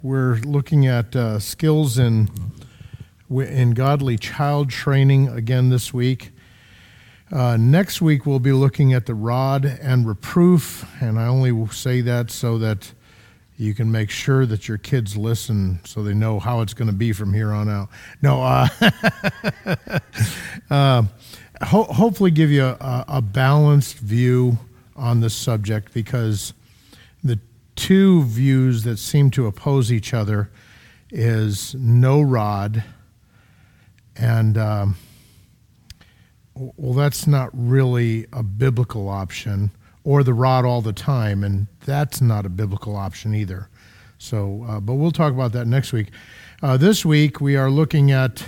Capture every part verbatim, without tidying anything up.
We're looking at uh, skills in in godly child training again this week. Uh, next week we'll be looking at the rod and reproof, and I only say that so that you can make sure that your kids listen so they know how it's going to be from here on out. No, uh, uh, ho- hopefully give you a, a balanced view on this subject, because the two views that seem to oppose each other is no rod and, um, well, that's not really a biblical option, or the rod all the time, and that's not a biblical option either. So, uh, but we'll talk about that next week. Uh, this week we are looking at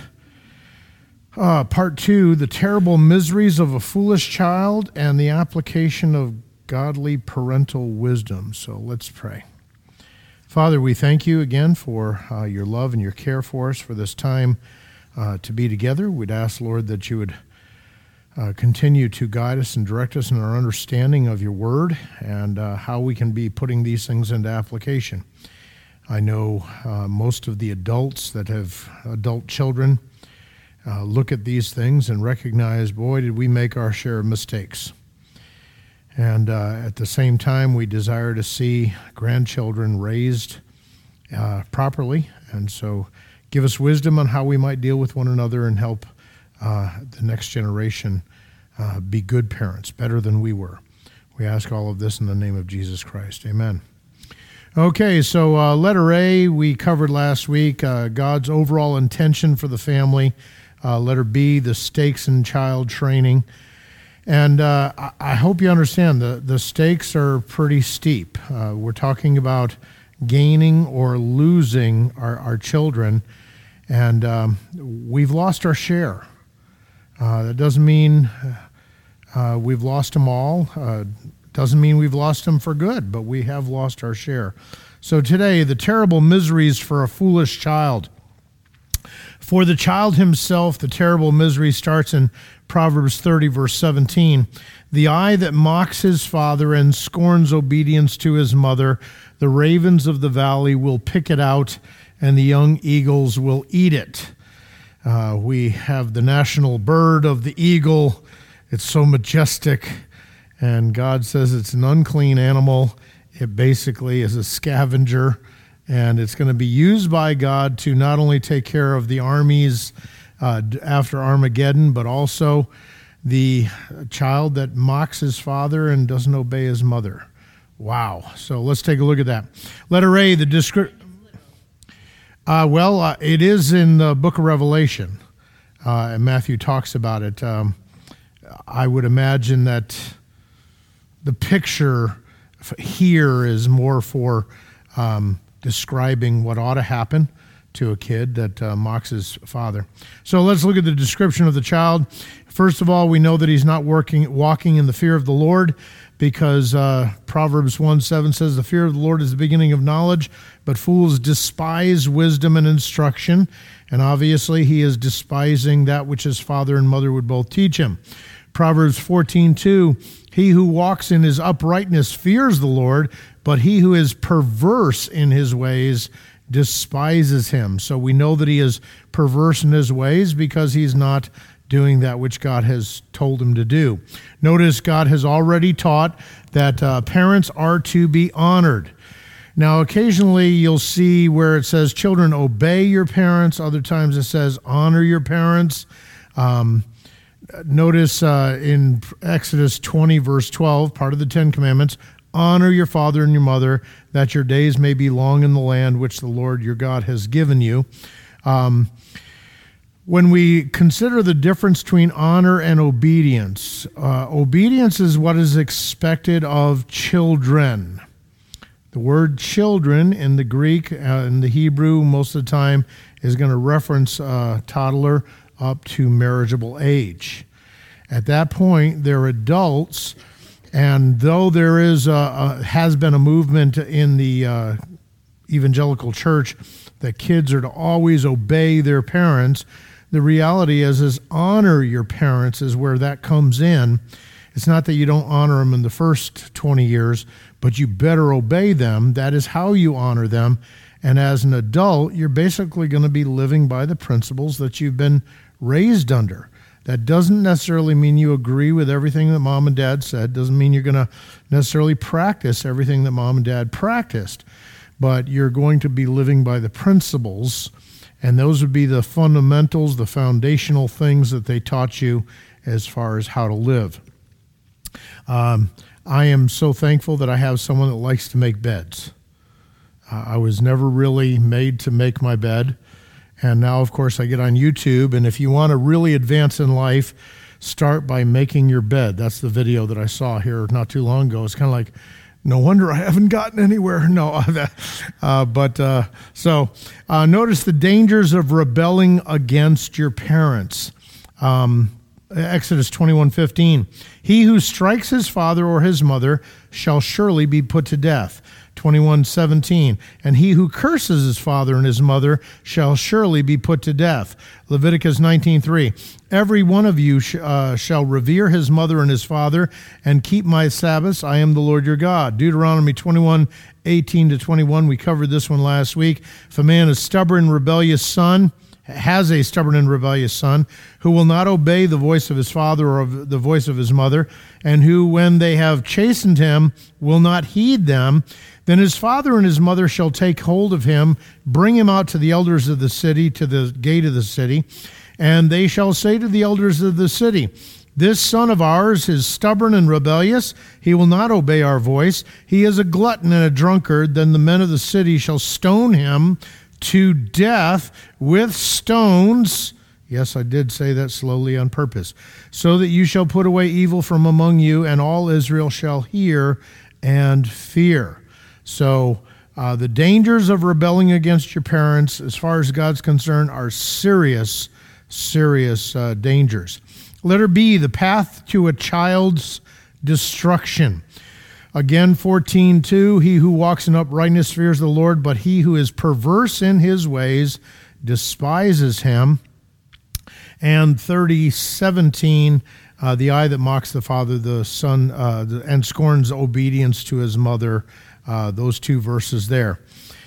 uh, part two, the terrible miseries of a foolish child and the application of godly parental wisdom. So let's pray. Father, we thank you again for uh, your love and your care for us, for this time uh, to be together. We'd ask, Lord, that you would uh, continue to guide us and direct us in our understanding of your word and uh, how we can be putting these things into application. I know uh, most of the adults that have adult children uh, look at these things and recognize, boy, did we make our share of mistakes. And uh, at the same time, we desire to see grandchildren raised uh, properly. And so give us wisdom on how we might deal with one another and help uh, the next generation uh, be good parents, better than we were. We ask all of this in the name of Jesus Christ. Amen. Okay, so uh, letter A we covered last week, uh, God's overall intention for the family. Uh, letter B, the stakes in child training. And uh, I hope you understand the, the stakes are pretty steep. Uh, we're talking about gaining or losing our, our children, and um, we've lost our share. Uh, that doesn't mean uh, we've lost them all. Uh, doesn't mean we've lost them for good, but we have lost our share. So today, the terrible miseries for a foolish child. For the child himself, the terrible misery starts in Proverbs thirty, verse seventeen. The eye that mocks his father and scorns obedience to his mother, the ravens of the valley will pick it out, and the young eagles will eat it. Uh, we have the national bird of the eagle. It's so majestic, and God says it's an unclean animal. It basically is a scavenger. And it's going to be used by God to not only take care of the armies uh, after Armageddon, but also the child that mocks his father and doesn't obey his mother. Wow. So let's take a look at that. Letter A, the description. Uh, well, uh, it is in the book of Revelation, uh, and Matthew talks about it. Um, I would imagine that the picture here is more for Um, describing what ought to happen to a kid that uh, mocks his father. So let's look at the description of the child. First of all, we know that he's not working, walking in the fear of the Lord, because uh, Proverbs one seven says, the fear of the Lord is the beginning of knowledge, but fools despise wisdom and instruction. And obviously he is despising that which his father and mother would both teach him. Proverbs fourteen two, he who walks in his uprightness fears the Lord, but he who is perverse in his ways despises him. So we know that he is perverse in his ways because he's not doing that which God has told him to do. Notice God has already taught that uh, parents are to be honored. Now, occasionally you'll see where it says, children, obey your parents. Other times it says, honor your parents. Um, notice uh, in Exodus twenty, verse twelve, part of the Ten Commandments, honor your father and your mother, that your days may be long in the land which the Lord your God has given you. Um, when we consider the difference between honor and obedience, uh, obedience is what is expected of children. The word children in the Greek and the Hebrew most of the time is going to reference a toddler up to marriageable age. At that point, they're adults. And though there is a, a, has been a movement in the uh, evangelical church that kids are to always obey their parents, the reality is, is honor your parents is where that comes in. It's not that you don't honor them in the first twenty years, but you better obey them. That is how you honor them. And as an adult, you're basically going to be living by the principles that you've been raised under. That doesn't necessarily mean you agree with everything that mom and dad said. Doesn't mean you're going to necessarily practice everything that mom and dad practiced. But you're going to be living by the principles, and those would be the fundamentals, the foundational things that they taught you as far as how to live. Um, I am so thankful that I have someone that likes to make beds. Uh, I was never really made to make my bed. And now, of course, I get on YouTube, and if you want to really advance in life, start by making your bed. That's the video that I saw here not too long ago. It's kind of like, no wonder I haven't gotten anywhere. No, uh, but uh, so uh, notice the dangers of rebelling against your parents. Um, Exodus twenty-one fifteen. He who strikes his father or his mother shall surely be put to death. twenty-one seventeen. And he who curses his father and his mother shall surely be put to death. Leviticus nineteen three. Every one of you sh- uh, shall revere his mother and his father and keep my Sabbaths. I am the Lord your God. Deuteronomy twenty-one eighteen to twenty-one. We covered this one last week. If a man is stubborn, rebellious son, has a stubborn and rebellious son, who will not obey the voice of his father or of the voice of his mother, and who, when they have chastened him, will not heed them, then his father and his mother shall take hold of him, bring him out to the elders of the city, to the gate of the city, and they shall say to the elders of the city, this son of ours is stubborn and rebellious. He will not obey our voice. He is a glutton and a drunkard. Then the men of the city shall stone him to death with stones. Yes, I did say that slowly on purpose. So that you shall put away evil from among you, and all Israel shall hear and fear. So uh, the dangers of rebelling against your parents, as far as God's concerned, are serious, serious uh, dangers. Letter B, the path to a child's destruction. Again, fourteen two, he who walks in uprightness fears the Lord, but he who is perverse in his ways despises him. And thirty seventeen, uh, the eye that mocks the father, the son, uh, the, and scorns obedience to his mother. Uh, those two verses there.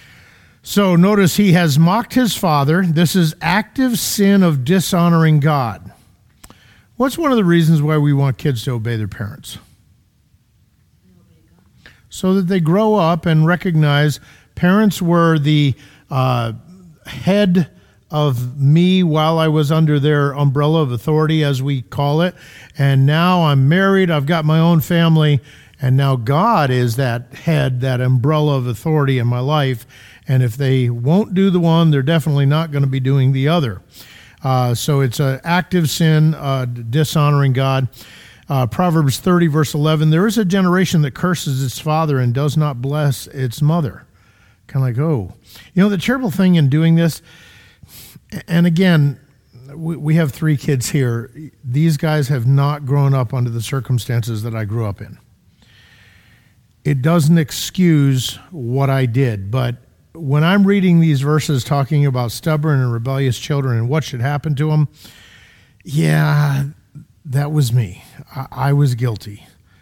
So notice he has mocked his father. This is active sin of dishonoring God. What's one of the reasons why we want kids to obey their parents? So that they grow up and recognize parents were the uh, head of me while I was under their umbrella of authority, as we call it. And now I'm married, I've got my own family, and now God is that head, that umbrella of authority in my life. And if they won't do the one, they're definitely not going to be doing the other. Uh, so it's an active sin, uh, dishonoring God. Uh, Proverbs thirty, verse eleven, there is a generation that curses its father and does not bless its mother. Kind of like, oh. You know, the terrible thing in doing this, and again, we, we have three kids here. These guys have not grown up under the circumstances that I grew up in. It doesn't excuse what I did, but when I'm reading these verses talking about stubborn and rebellious children and what should happen to them, yeah, that was me. I, I was guilty.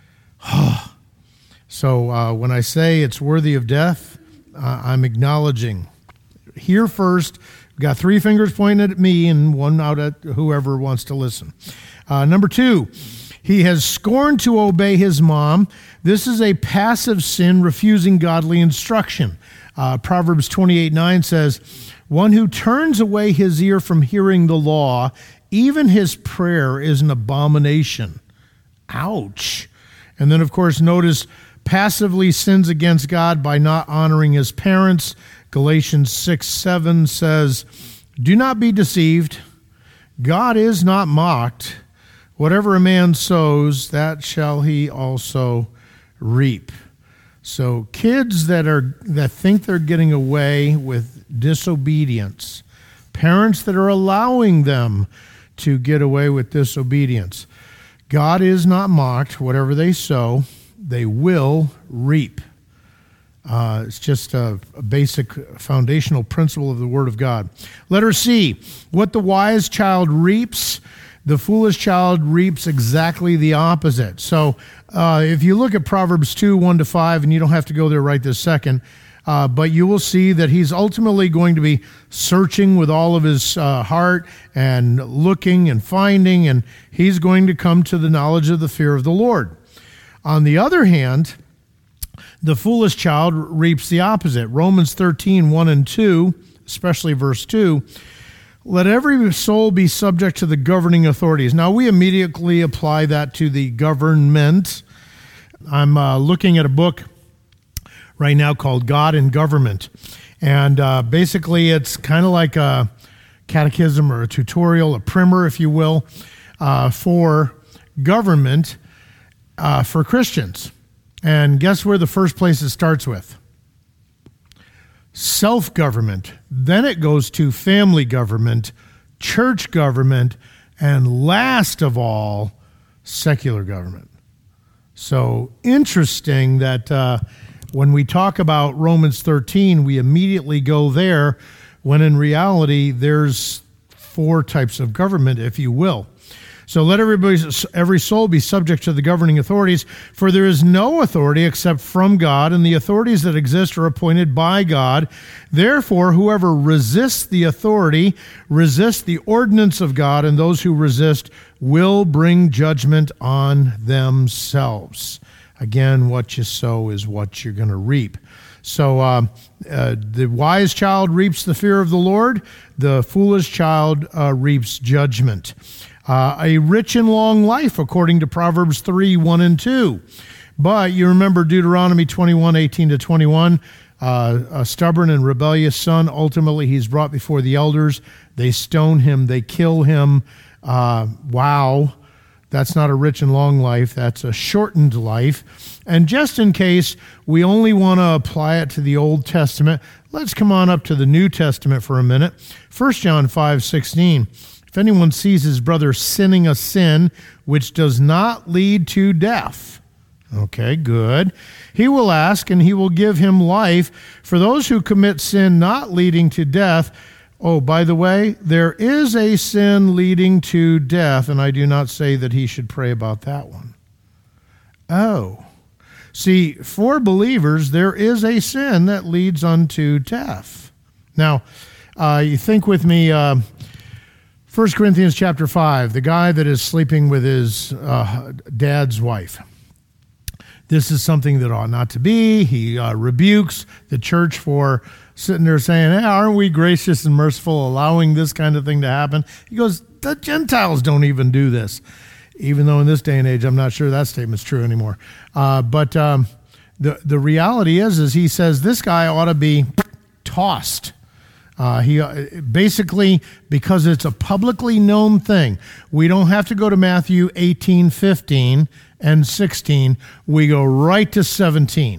So uh, when I say it's worthy of death, uh, I'm acknowledging. Here first, we've got three fingers pointed at me and one out at whoever wants to listen. Uh, number two, he has scorned to obey his mom. This is a passive sin, refusing godly instruction. Uh, Proverbs twenty-eight nine says, one who turns away his ear from hearing the law, even his prayer is an abomination. Ouch. And then, of course, notice passively sins against God by not honoring his parents. Galatians six seven says, do not be deceived. God is not mocked. Whatever a man sows, that shall he also reap. So kids that are that think they're getting away with disobedience, parents that are allowing them to get away with disobedience, God is not mocked. Whatever they sow, they will reap. Uh, it's just a, a basic foundational principle of the Word of God. Letter C, what the wise child reaps, the foolish child reaps exactly the opposite. So uh, if you look at Proverbs two, one to five, and you don't have to go there right this second, Uh, but you will see that he's ultimately going to be searching with all of his uh, heart and looking and finding, and he's going to come to the knowledge of the fear of the Lord. On the other hand, the foolish child reaps the opposite. Romans thirteen, one and two, especially verse two, let every soul be subject to the governing authorities. Now, we immediately apply that to the government. I'm uh, looking at a book right now called God and Government. And uh, basically, it's kind of like a catechism or a tutorial, a primer, if you will, uh, for government uh, for Christians. And guess where the first place it starts with? Self-government. Then it goes to family government, church government, and last of all, secular government. So interesting that uh, when we talk about Romans thirteen, we immediately go there, when in reality, there's four types of government, if you will. So let everybody, every soul be subject to the governing authorities, for there is no authority except from God, and the authorities that exist are appointed by God. Therefore, whoever resists the authority resists the ordinance of God, and those who resist will bring judgment on themselves. Again, what you sow is what you're going to reap. So uh, uh, the wise child reaps the fear of the Lord. The foolish child uh, reaps judgment. Uh, a rich and long life, according to Proverbs three, one and two. But you remember Deuteronomy twenty-one, eighteen to twenty-one, uh, a stubborn and rebellious son, ultimately he's brought before the elders. They stone him, they kill him. Uh, wow, that's not a rich and long life, that's a shortened life. And just in case we only want to apply it to the Old Testament, let's come on up to the New Testament for a minute. First John five, sixteen. If anyone sees his brother sinning a sin which does not lead to death, okay, good, he will ask and he will give him life. For those who commit sin not leading to death, oh, by the way, there is a sin leading to death, and I do not say that he should pray about that one. Oh, see, for believers, there is a sin that leads unto death. Now, uh, you think with me, uh, First Corinthians chapter five, the guy that is sleeping with his uh, dad's wife. This is something that ought not to be. He uh, rebukes the church for sitting there saying, hey, aren't we gracious and merciful allowing this kind of thing to happen? He goes, the Gentiles don't even do this. Even though in this day and age, I'm not sure that statement's true anymore. Uh, but um, the, the reality is, is he says this guy ought to be tossed. Uh, he uh, basically, because it's a publicly known thing, we don't have to go to Matthew eighteen, fifteen, and sixteen. We go right to seventeen.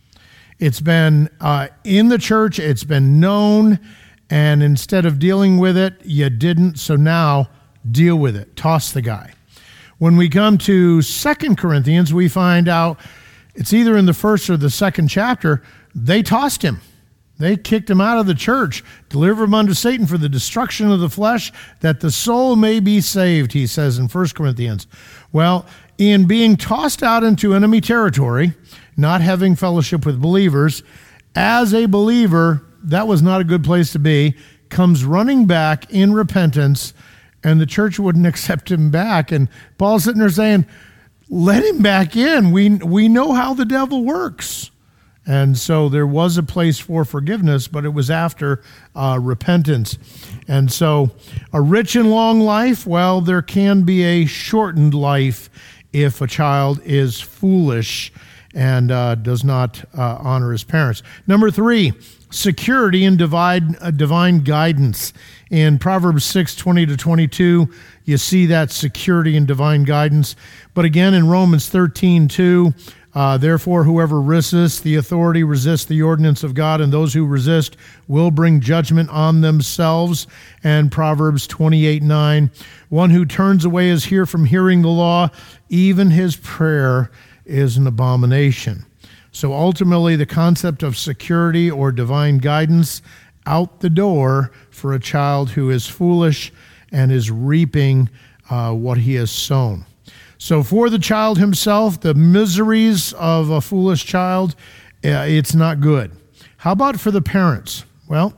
It's been uh, in the church, it's been known, and instead of dealing with it, you didn't, so now deal with it. Toss the guy. When we come to Second Corinthians, we find out it's either in the first or the second chapter, they tossed him. They kicked him out of the church, deliver him unto Satan for the destruction of the flesh, that the soul may be saved, he says in First Corinthians. Well, in being tossed out into enemy territory, not having fellowship with believers, as a believer, that was not a good place to be, comes running back in repentance, and the church wouldn't accept him back. And Paul's sitting there saying, let him back in. We, we know how the devil works. And so there was a place for forgiveness, but it was after uh, repentance. And so a rich and long life, well, there can be a shortened life if a child is foolish and uh, does not uh, honor his parents. Number three, security and divine, uh, divine guidance. In Proverbs six, twenty to twenty-two, you see that security and divine guidance. But again, in Romans thirteen, two, Uh, therefore, whoever resists the authority resists the ordinance of God, and those who resist will bring judgment on themselves. And Proverbs twenty-eight, nine, one who turns away his ear from hearing the law, even his prayer is an abomination. So ultimately, the concept of security or divine guidance out the door for a child who is foolish and is reaping uh, what he has sown. So for the child himself, the miseries of a foolish child, uh, it's not good. How about for the parents? Well,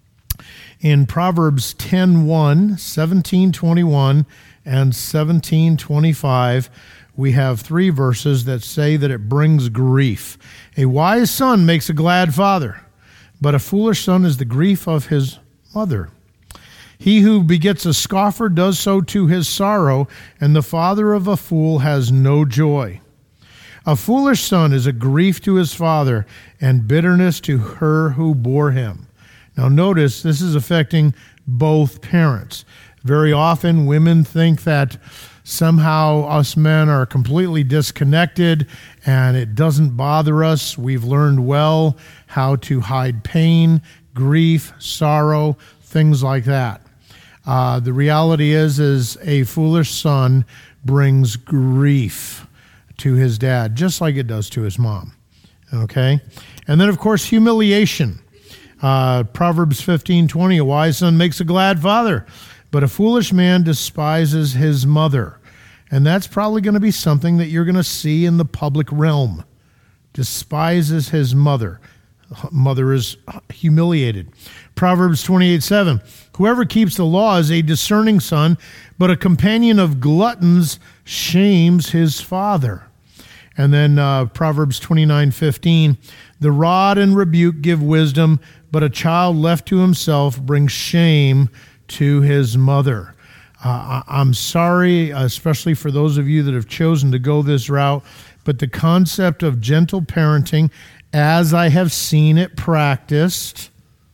in Proverbs ten one, seventeen twenty-one, and seventeen twenty-five, we have three verses that say that it brings grief. A wise son makes a glad father, but a foolish son is the grief of his mother. He who begets a scoffer does so to his sorrow, and the father of a fool has no joy. A foolish son is a grief to his father, and bitterness to her who bore him. Now notice, this is affecting both parents. Very often, women think that somehow us men are completely disconnected and it doesn't bother us. We've learned well how to hide pain, grief, sorrow, things like that. Uh, the reality is, is a foolish son brings grief to his dad, just like it does to his mom. Okay? And then, of course, humiliation. Uh, Proverbs fifteen twenty, a wise son makes a glad father, but a foolish man despises his mother. And that's probably going to be something that you're going to see in the public realm. Despises his mother. Mother is humiliated. Proverbs twenty-eight seven, whoever keeps the law is a discerning son, but a companion of gluttons shames his father. And then uh, Proverbs twenty-nine fifteen, the rod and rebuke give wisdom, but a child left to himself brings shame to his mother. Uh, I'm sorry, especially for those of you that have chosen to go this route, but the concept of gentle parenting, as I have seen it practiced,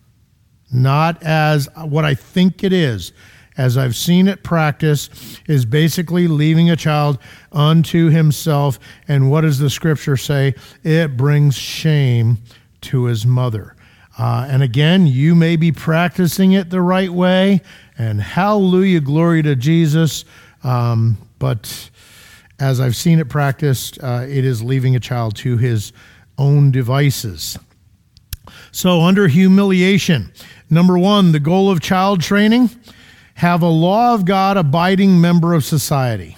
not as what I think it is, as I've seen it practiced, is basically leaving a child unto himself. And what does the scripture say? It brings shame to his mother. Uh, and again, you may be practicing it the right way, and hallelujah, glory to Jesus. Um, but as I've seen it practiced, uh, it is leaving a child to his own devices. So under humiliation, number one, the goal of child training, have a law of God abiding member of society.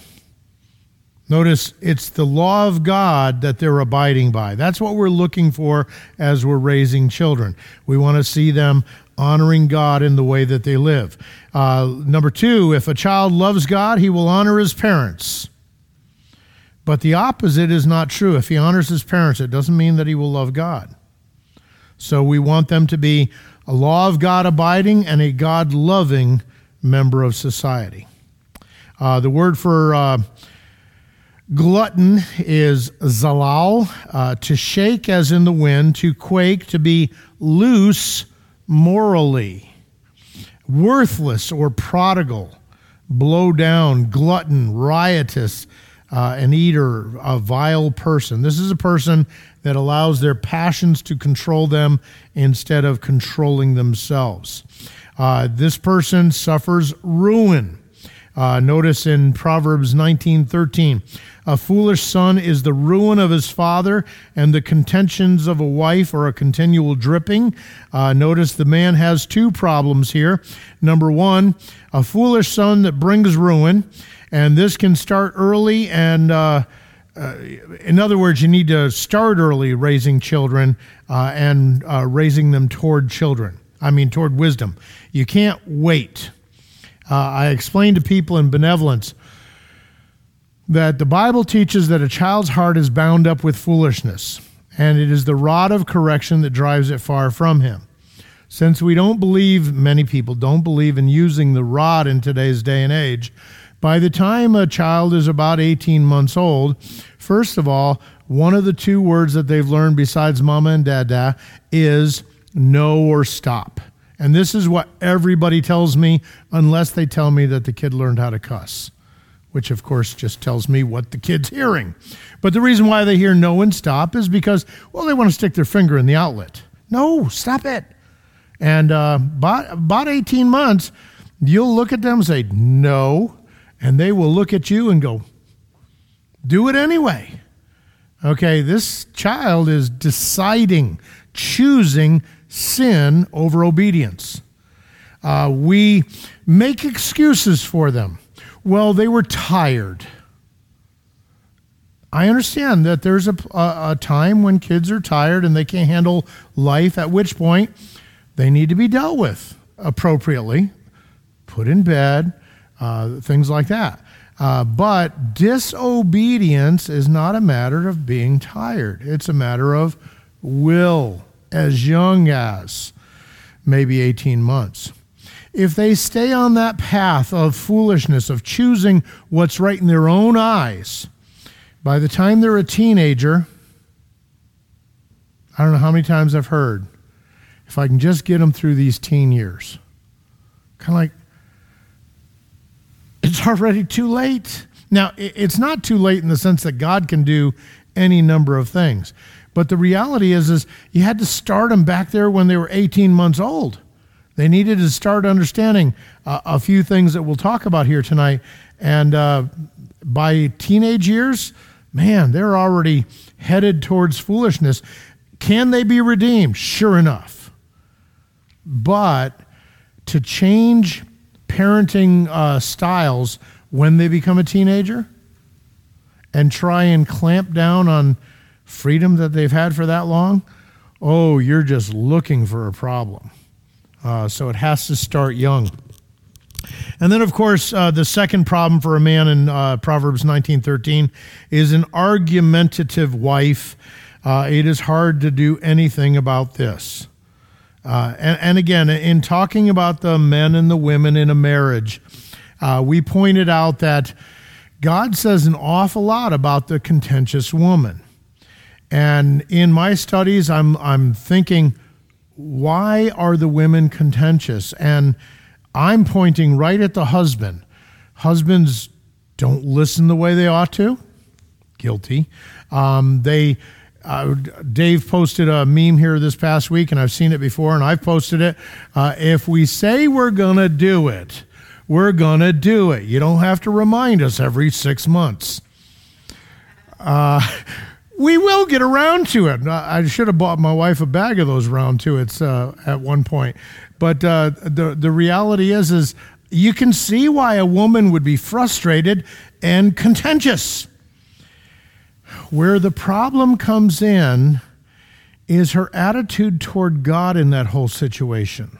Notice it's the law of God that they're abiding by. That's what we're looking for as we're raising children. We want to see them honoring God in the way that they live. Uh, number two, if a child loves God, he will honor his parents. But the opposite is not true. If he honors his parents, it doesn't mean that he will love God. So we want them to be a law of God abiding and a God-loving member of society. Uh, the word for uh, glutton is zalal, uh, to shake as in the wind, to quake, to be loose morally, worthless or prodigal, blow down, glutton, riotous, uh, an eater, a vile person. This is a person that allows their passions to control them instead of controlling themselves. Uh, this person suffers ruin. Uh, notice in Proverbs nineteen thirteen, a foolish son is the ruin of his father, and the contentions of a wife are a continual dripping. Uh, notice the man has two problems here. Number one, a foolish son that brings ruin, and this can start early. And uh, uh, in other words, you need to start early raising children uh, and uh, raising them toward children. I mean, toward wisdom. You can't wait. Uh, I explained to people in benevolence that the Bible teaches that a child's heart is bound up with foolishness, and it is the rod of correction that drives it far from him. Since we don't believe, many people don't believe in using the rod in today's day and age, by the time a child is about eighteen months old, first of all, one of the two words that they've learned besides mama and dada is no or stop. And this is what everybody tells me, unless they tell me that the kid learned how to cuss, which of course just tells me what the kid's hearing. But the reason why they hear no and stop is because, well, they want to stick their finger in the outlet. No, stop it. And uh, about, about eighteen months, you'll look at them and say, no, and they will look at you and go, do it anyway. Okay, this child is deciding, choosing sin over obedience. Uh, we make excuses for them. Well, they were tired. I understand that there's a, a, a time when kids are tired and they can't handle life, at which point they need to be dealt with appropriately, put in bed, uh, things like that. Uh, but disobedience is not a matter of being tired. It's a matter of will, as young as maybe eighteen months. If they stay on that path of foolishness, of choosing what's right in their own eyes, by the time they're a teenager, I don't know how many times I've heard, if I can just get them through these teen years. Kind of like, it's already too late. Now, it's not too late in the sense that God can do any number of things. But the reality is, is you had to start them back there when they were eighteen months old. They needed to start understanding uh, a few things that we'll talk about here tonight. And uh, by teenage years, man, they're already headed towards foolishness. Can they be redeemed? Sure enough. But to change parenting uh, styles when they become a teenager and try and clamp down on freedom that they've had for that long, oh, you're just looking for a problem. Uh, so it has to start young. And then, of course, uh, the second problem for a man in uh, Proverbs nineteen thirteen is an argumentative wife. Uh, it is hard to do anything about this. Uh, and, and again, in talking about the men and the women in a marriage, uh, we pointed out that God says an awful lot about the contentious woman. And in my studies, I'm I'm thinking, why are the women contentious? And I'm pointing right at the husband. Husbands don't listen the way they ought to. Guilty. Um, they, uh, Dave posted a meme here this past week, and I've seen it before, and I've posted it. Uh, if we say we're going to do it, we're going to do it. You don't have to remind us every six months. Uh, we will get around to it. I should have bought my wife a bag of those round two it's uh, at one point. But uh, the the reality is, is you can see why a woman would be frustrated and contentious. Where the problem comes in is her attitude toward God in that whole situation.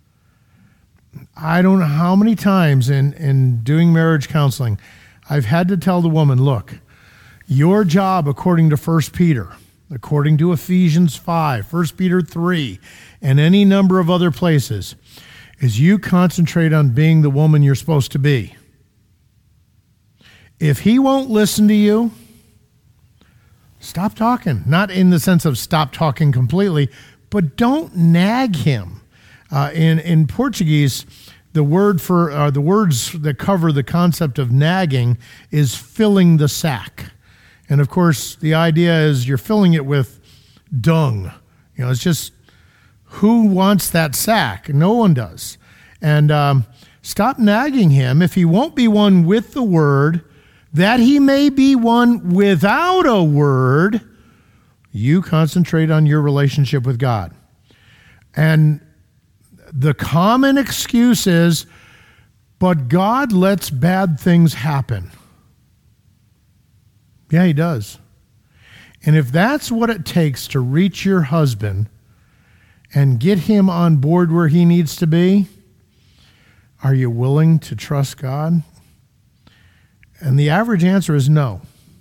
I don't know how many times in, in doing marriage counseling, I've had to tell the woman, look, your job according to First Peter, according to Ephesians five, First Peter three, and any number of other places, is you concentrate on being the woman you're supposed to be. If he won't listen to you, stop talking. Not in the sense of stop talking completely, but don't nag him. Uh, in, in Portuguese, the word for uh, the words that cover the concept of nagging is filling the sack. And of course, the idea is you're filling it with dung. You know, it's just, who wants that sack? No one does. And um, stop nagging him. If he won't be one with the word, that he may be one without a word, you concentrate on your relationship with God. And the common excuse is, but God lets bad things happen. Yeah, he does. And if that's what it takes to reach your husband and get him on board where he needs to be, are you willing to trust God? And the average answer is no.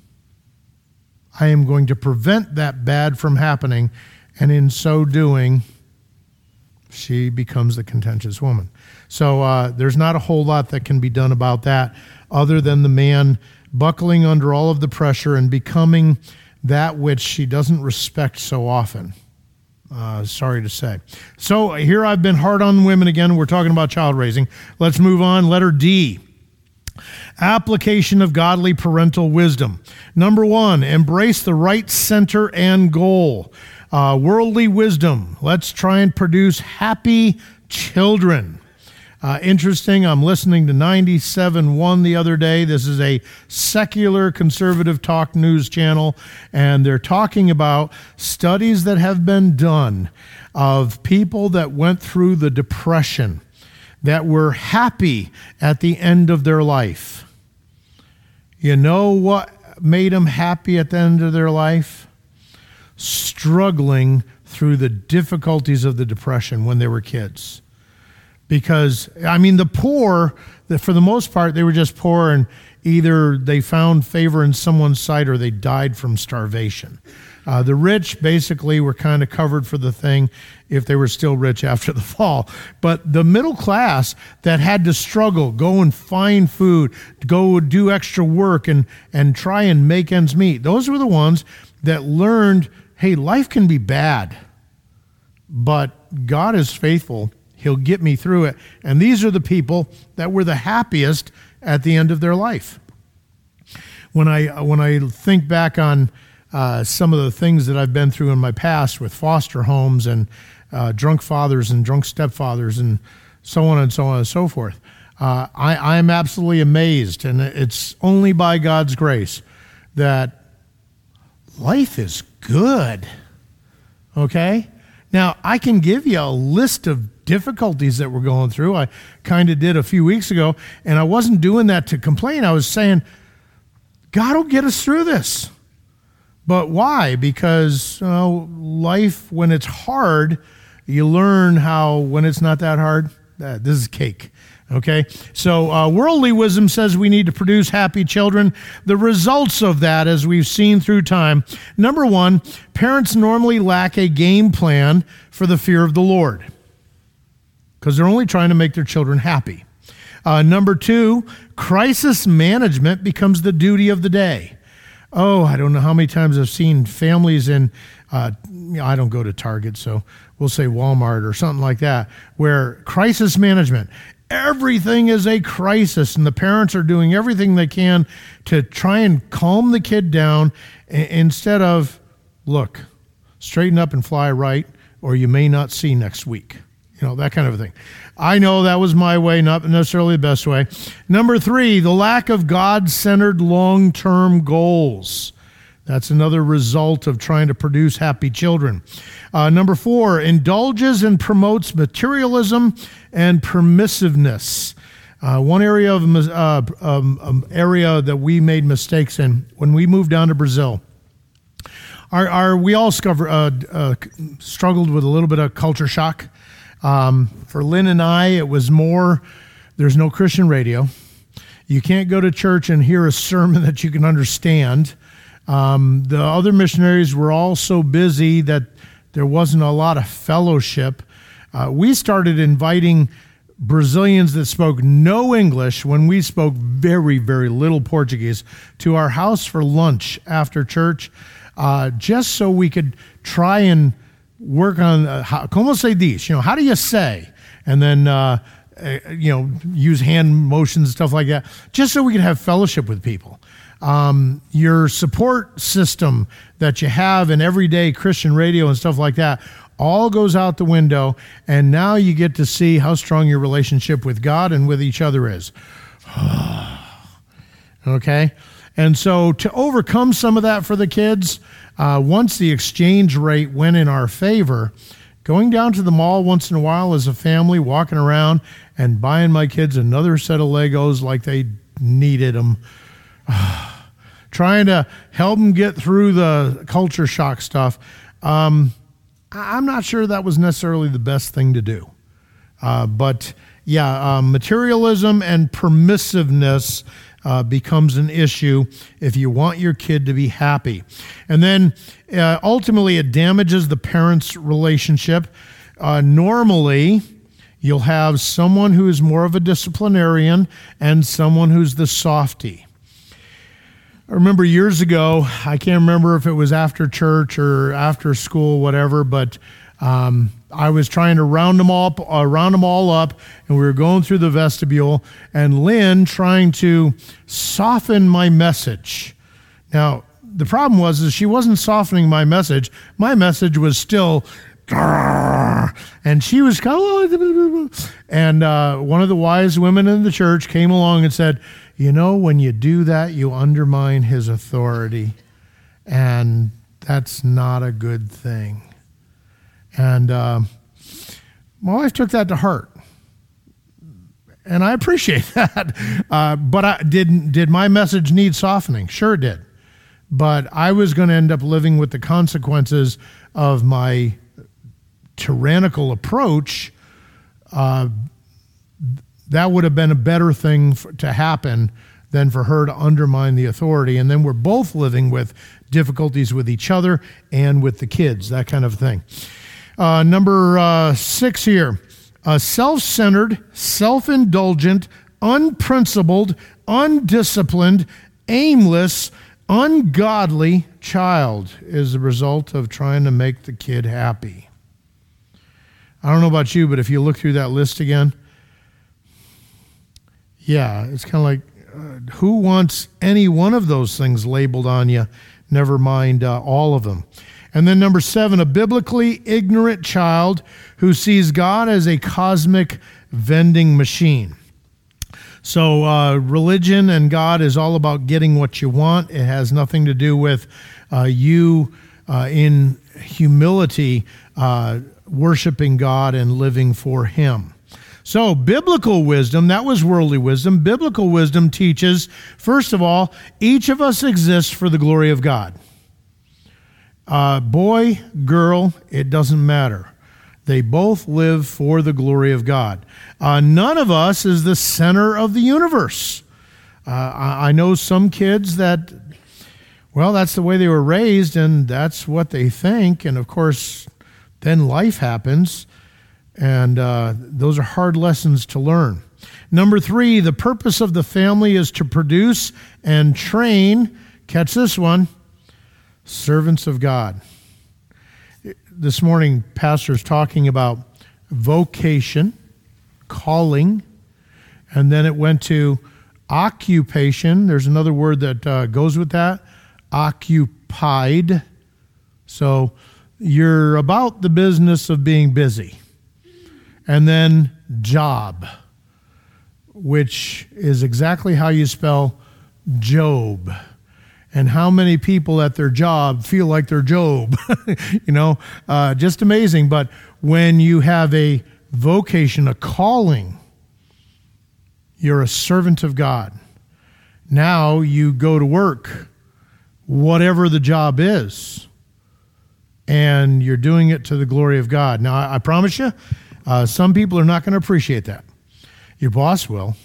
I am going to prevent that bad from happening, and in so doing, she becomes the contentious woman. So uh, there's not a whole lot that can be done about that other than the man buckling under all of the pressure and becoming that which she doesn't respect so often. Uh, sorry to say. So here I've been hard on women again. We're talking about child raising. Let's move on. Letter D. Application of godly parental wisdom. Number one, embrace the right center and goal. Uh, worldly wisdom. Let's try and produce happy children. Uh, interesting, I'm listening to ninety-seven point one the other day. This is a secular conservative talk news channel, and they're talking about studies that have been done of people that went through the Depression that were happy at the end of their life. You know what made them happy at the end of their life? Struggling through the difficulties of the Depression when they were kids. Because, I mean, the poor, for the most part, they were just poor, and either they found favor in someone's sight or they died from starvation. Uh, the rich basically were kind of covered for the thing if they were still rich after the fall. But the middle class that had to struggle, go and find food, go do extra work and, and try and make ends meet, those were the ones that learned, hey, life can be bad, but God is faithful. He'll get me through it. And these are the people that were the happiest at the end of their life. When I when I think back on uh, some of the things that I've been through in my past with foster homes and uh, drunk fathers and drunk stepfathers and so on and so on and so forth, uh, I am absolutely amazed, and it's only by God's grace that life is good. Okay? Now, I can give you a list of difficulties that we're going through. I kind of did a few weeks ago, and I wasn't doing that to complain. I was saying, God will get us through this. But why? Because uh, life, when it's hard, you learn how, when it's not that hard, uh, this is cake. Okay? So uh, worldly wisdom says we need to produce happy children. The results of that, as we've seen through time, number one, parents normally lack a game plan for the fear of the Lord because they're only trying to make their children happy. Uh, number two, crisis management becomes the duty of the day. Oh, I don't know how many times I've seen families in, uh, I don't go to Target, so we'll say Walmart or something like that, where crisis management, everything is a crisis, and the parents are doing everything they can to try and calm the kid down instead of, look, straighten up and fly right, or you may not see next week. You know, that kind of a thing. I know that was my way, not necessarily the best way. Number three, the lack of God-centered long-term goals. That's another result of trying to produce happy children. Uh, number four, indulges and promotes materialism and permissiveness. Uh, one area of uh, um, um, area that we made mistakes in when we moved down to Brazil. Our, our we all discover, uh, uh, struggled with a little bit of culture shock. Um, for Lynn and I, it was more, there's no Christian radio. You can't go to church and hear a sermon that you can understand. Um, the other missionaries were all so busy that there wasn't a lot of fellowship. Uh, we started inviting Brazilians that spoke no English when we spoke very, very little Portuguese to our house for lunch after church, uh, just so we could try and work on, uh, how, como se diz, you know, how do you say? And then, uh, uh, you know, use hand motions and stuff like that, just so we could have fellowship with people. Um, your support system that you have in everyday Christian radio and stuff like that all goes out the window, and now you get to see how strong your relationship with God and with each other is. Okay? And so to overcome some of that for the kids, uh, once the exchange rate went in our favor, going down to the mall once in a while as a family, walking around and buying my kids another set of Legos like they needed them, trying to help them get through the culture shock stuff, um, I'm not sure that was necessarily the best thing to do. Uh, but yeah, uh, materialism and permissiveness uh, becomes an issue if you want your kid to be happy. And then uh, ultimately it damages the parents' relationship. Uh, normally, you'll have someone who is more of a disciplinarian and someone who's the softie. I remember years ago, I can't remember if it was after church or after school, whatever, but um, I was trying to round them all up, uh, round them all up, and we were going through the vestibule, and Lynn trying to soften my message. Now, the problem was is she wasn't softening my message. My message was still, and she was, and uh, one of the wise women in the church came along and said, you know, when you do that, you undermine his authority, and that's not a good thing. And uh, my wife took that to heart, and I appreciate that. Uh, but I, did, did my message need softening? Sure it did. but I was going to end up living with the consequences of my tyrannical approach. Uh, that would have been a better thing for, to happen than for her to undermine the authority. And then we're both living with difficulties with each other and with the kids, that kind of thing. Uh, number uh, six here, a self-centered, self-indulgent, unprincipled, undisciplined, aimless, ungodly child is the result of trying to make the kid happy. I don't know about you, but if you look through that list again, yeah, it's kind of like, uh, who wants any one of those things labeled on you? Never mind uh, all of them. And then number seven, a biblically ignorant child who sees God as a cosmic vending machine. So uh, religion and God is all about getting what you want. It has nothing to do with uh, you uh, in humility uh, worshiping God and living for Him. So biblical wisdom, that was worldly wisdom. Biblical wisdom teaches, first of all, each of us exists for the glory of God. Uh, boy, girl, it doesn't matter. They both live for the glory of God. Uh, none of us is the center of the universe. Uh, I, I know some kids that, well, that's the way they were raised, and that's what they think. And of course, then life happens, and uh, those are hard lessons to learn. Number three, the purpose of the family is to produce and train, catch this one, servants of God. This morning, pastor's talking about vocation, calling, and then it went to occupation. There's another word that uh, goes with that, occupied. So you're about the business of being busy. And then job, which is exactly how you spell Job. And how many people at their job feel like they're Job? you know, uh, just amazing. But when you have a vocation, a calling, you're a servant of God. Now you go to work, whatever the job is, and you're doing it to the glory of God. Now, I, I promise you, uh, some people are not going to appreciate that. Your boss will.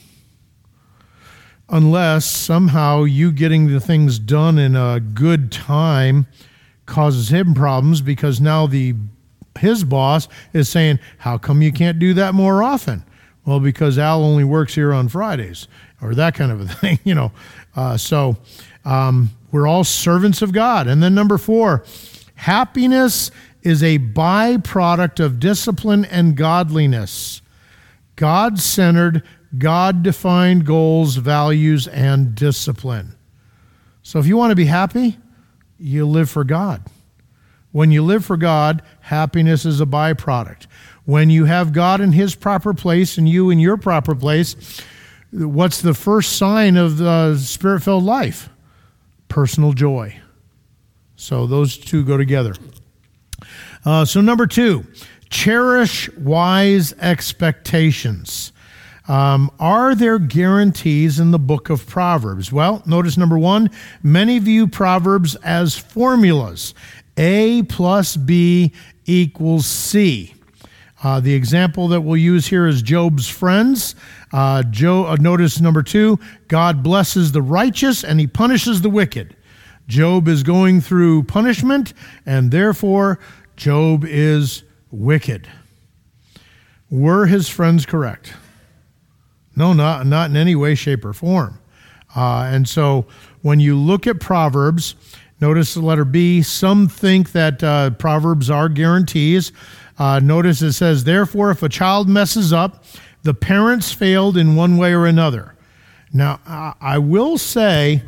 Unless somehow you getting the things done in a good time causes him problems, because now the his boss is saying, how come you can't do that more often? Well, because Al only works here on Fridays, or that kind of a thing, you know. Uh, so um, we're all servants of God. And then number four, happiness is a byproduct of discipline and godliness. God-centered, God-defined goals, values, and discipline. So if you want to be happy, you live for God. When you live for God, happiness is a byproduct. When you have God in His proper place and you in your proper place, what's the first sign of the Spirit-filled life? Personal joy. So those two go together. Uh, so number two, cherish wise expectations. Um, are there guarantees in the book of Proverbs? Well, notice number one, many view Proverbs as formulas. A plus B equals C. Uh, the example that we'll use here is Job's friends. Uh, Job, uh, notice number two, God blesses the righteous and He punishes the wicked. Job is going through punishment, and therefore Job is wicked. Were his friends correct? No, not, not in any way, shape, or form. Uh, and so when you look at Proverbs, notice the letter B, some think that uh, Proverbs are guarantees. Uh, notice it says, therefore, if a child messes up, the parents failed in one way or another. Now, I, I will say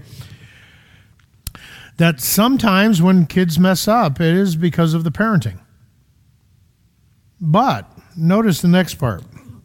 that sometimes when kids mess up, it is because of the parenting. But notice the next part.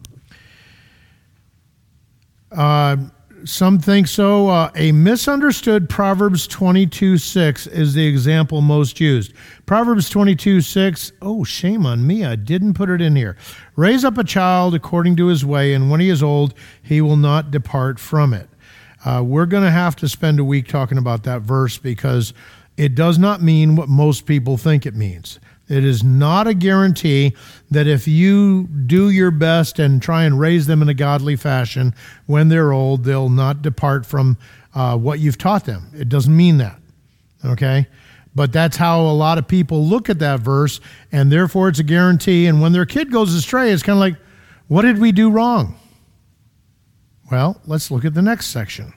Uh, some think so. Uh, a misunderstood Proverbs twenty-two six is the example most used. Proverbs twenty-two six, oh, shame on me, I didn't put it in here. Raise up a child according to his way, and when he is old, he will not depart from it. Uh, we're going to have to spend a week talking about that verse because it does not mean what most people think it means. It is not a guarantee that if you do your best and try and raise them in a godly fashion, when they're old, they'll not depart from uh, what you've taught them. It doesn't mean that, okay? But that's how a lot of people look at that verse, and therefore it's a guarantee. And when their kid goes astray, it's kind of like, what did we do wrong? Well, let's look at the next section.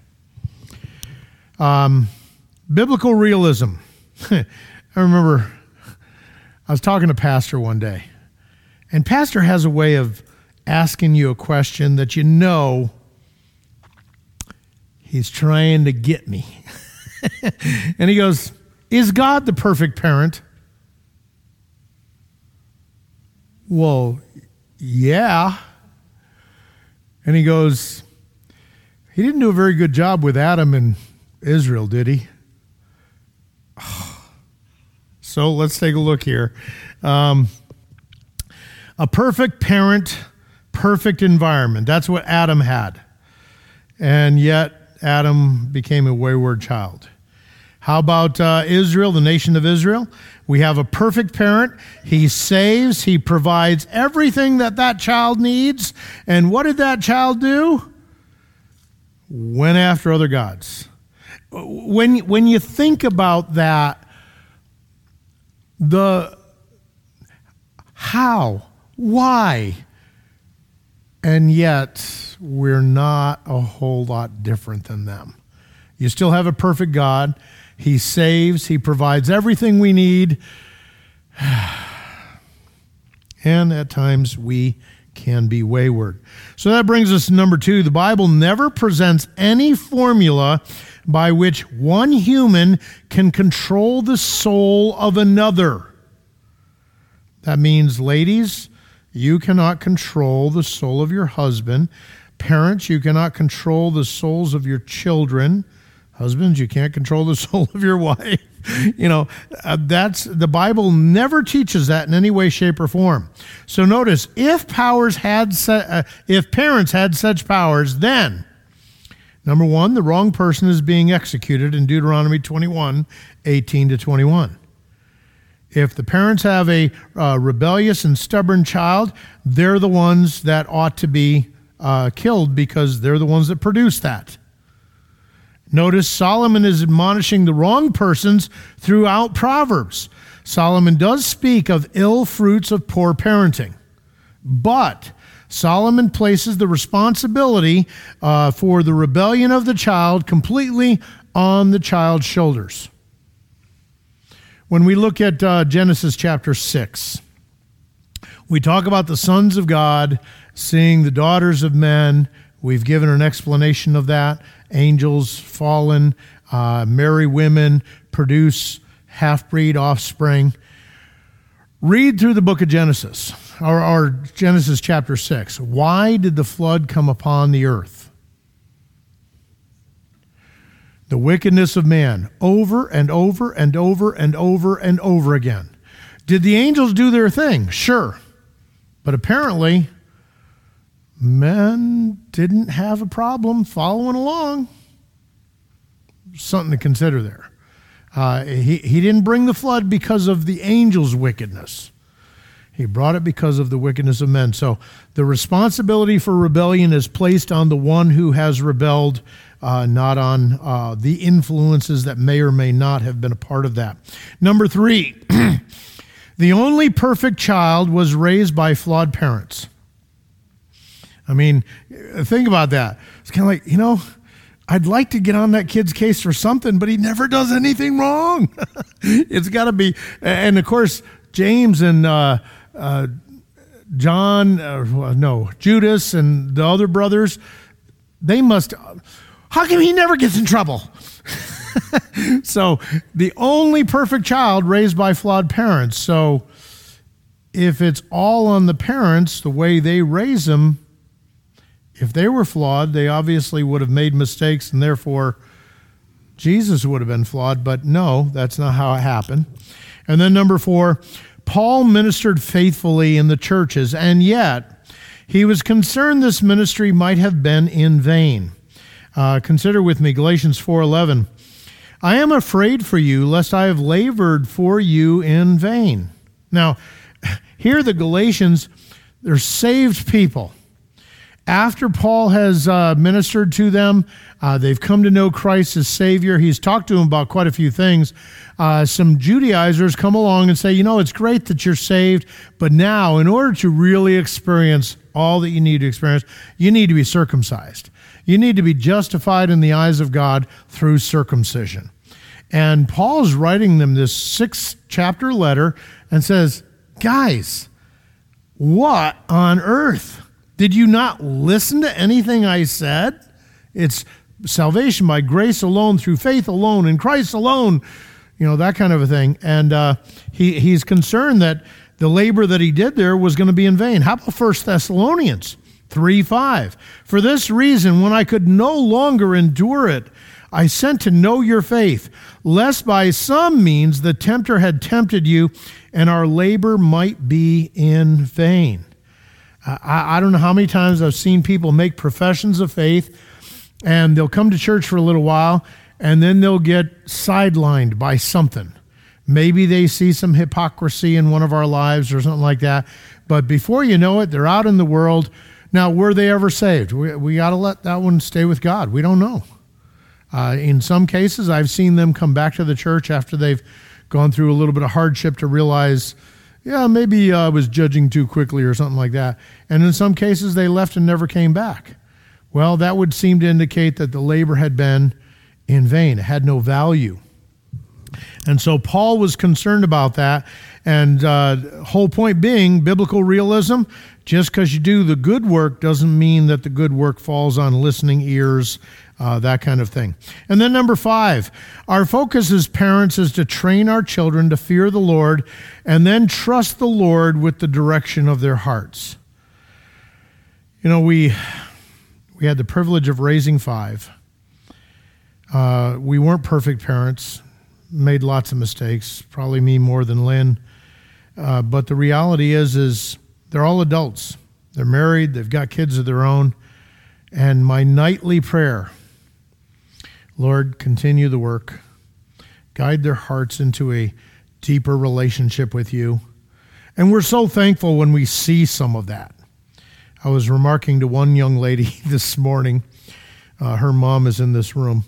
Um, biblical realism. I remember I was talking to Pastor one day, and Pastor has a way of asking you a question that you know he's trying to get me. And he goes, is God the perfect parent? Well, yeah. And he goes, he didn't do a very good job with Adam and Israel, did he? So let's take a look here. Um, a perfect parent, perfect environment. That's what Adam had. And yet Adam became a wayward child. How about uh, Israel, the nation of Israel? We have a perfect parent. He saves. He provides everything that that child needs. And what did that child do? Went after other gods. When, when you think about that, the how, why, and yet we're not a whole lot different than them. You still have a perfect God. He saves. He provides everything we need. And at times we can be wayward. So that brings us to number two. The Bible never presents any formula by which one human can control the soul of another. That means, ladies, you cannot control the soul of your husband. Parents, you cannot control the souls of your children. Husbands, you can't control the soul of your wife. You know, uh, that's the Bible never teaches that in any way, shape, or form. So notice, if powers had, se- uh, if parents had such powers, then number one, the wrong person is being executed in Deuteronomy twenty-one, eighteen to twenty-one. If the parents have a uh, rebellious and stubborn child, they're the ones that ought to be uh, killed because they're the ones that produce that. Notice Solomon is admonishing the wrong persons throughout Proverbs. Solomon does speak of ill fruits of poor parenting, but Solomon places the responsibility uh, for the rebellion of the child completely on the child's shoulders. When we look at uh, Genesis chapter six, we talk about the sons of God seeing the daughters of men. We've given an explanation of that. Angels, fallen, uh, marry women, produce half-breed offspring. Read through the book of Genesis, or, or Genesis chapter six. Why did the flood come upon the earth? The wickedness of man, over and over and over and over and over again. Did the angels do their thing? Sure. But apparently, men didn't have a problem following along. Something to consider there. Uh, he, he didn't bring the flood because of the angels' wickedness. He brought it because of the wickedness of men. So the responsibility for rebellion is placed on the one who has rebelled, uh, not on uh, the influences that may or may not have been a part of that. Number three, the only perfect child was raised by flawed parents. I mean, think about that. It's kind of like, you know, I'd like to get on that kid's case for something, but he never does anything wrong. It's got to be, and of course, James and uh, uh, John, uh, no, Judas and the other brothers, they must, how come he never gets in trouble? So the only perfect child raised by flawed parents. So if it's all on the parents, the way they raise them, if they were flawed, they obviously would have made mistakes, and therefore Jesus would have been flawed. But no, that's not how it happened. And then number four, Paul ministered faithfully in the churches, and yet he was concerned this ministry might have been in vain. Uh, consider with me Galatians four eleven. I am afraid for you, lest I have labored for you in vain. Now, here the Galatians, they're saved people. After Paul has uh, ministered to them, uh, they've come to know Christ as Savior. He's talked to them about quite a few things. Uh, some Judaizers come along and say, you know, it's great that you're saved, but now, in order to really experience all that you need to experience, you need to be circumcised. You need to be justified in the eyes of God through circumcision. And Paul's writing them this six-chapter letter and says, guys, what on earth? Did you not listen to anything I said? It's salvation by grace alone, through faith alone, in Christ alone, you know, that kind of a thing. And uh, he, he's concerned that the labor that he did there was going to be in vain. How about First Thessalonians three five? For this reason, when I could no longer endure it, I sent to know your faith, lest by some means the tempter had tempted you, and our labor might be in vain. I, I don't know how many times I've seen people make professions of faith, and they'll come to church for a little while, and then they'll get sidelined by something. Maybe they see some hypocrisy in one of our lives or something like that. But before you know it, they're out in the world. Now, were they ever saved? We, we got to let that one stay with God. We don't know. Uh, in some cases, I've seen them come back to the church after they've gone through a little bit of hardship to realize, yeah, maybe I was judging too quickly or something like that. And in some cases, they left and never came back. Well, that would seem to indicate that the labor had been in vain. It had no value. And so Paul was concerned about that. And uh, whole point being, biblical realism, just because you do the good work doesn't mean that the good work falls on listening ears, uh, that kind of thing. And then number five, our focus as parents is to train our children to fear the Lord and then trust the Lord with the direction of their hearts. You know, we we had the privilege of raising five. Uh, we weren't perfect parents, made lots of mistakes, probably me more than Lynn. Uh, but the reality is, is they're all adults. They're married. They've got kids of their own. And my nightly prayer, Lord, continue the work. Guide their hearts into a deeper relationship with you. And we're so thankful when we see some of that. I was remarking to one young lady this morning, uh, her mom is in this room,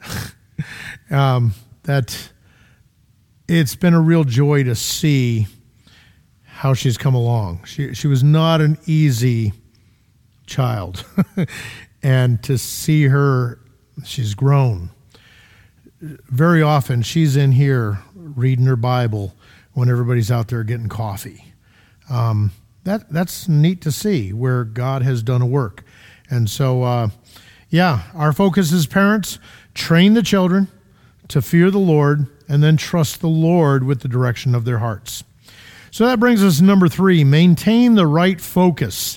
um, that it's been a real joy to see how she's come along. She she was not an easy child. And to see her, she's grown. Very often she's in here reading her Bible when everybody's out there getting coffee. Um, that that's neat to see where God has done a work. And so, uh, yeah, our focus as parents, train the children to fear the Lord and then trust the Lord with the direction of their hearts. So that brings us to number three, maintain the right focus.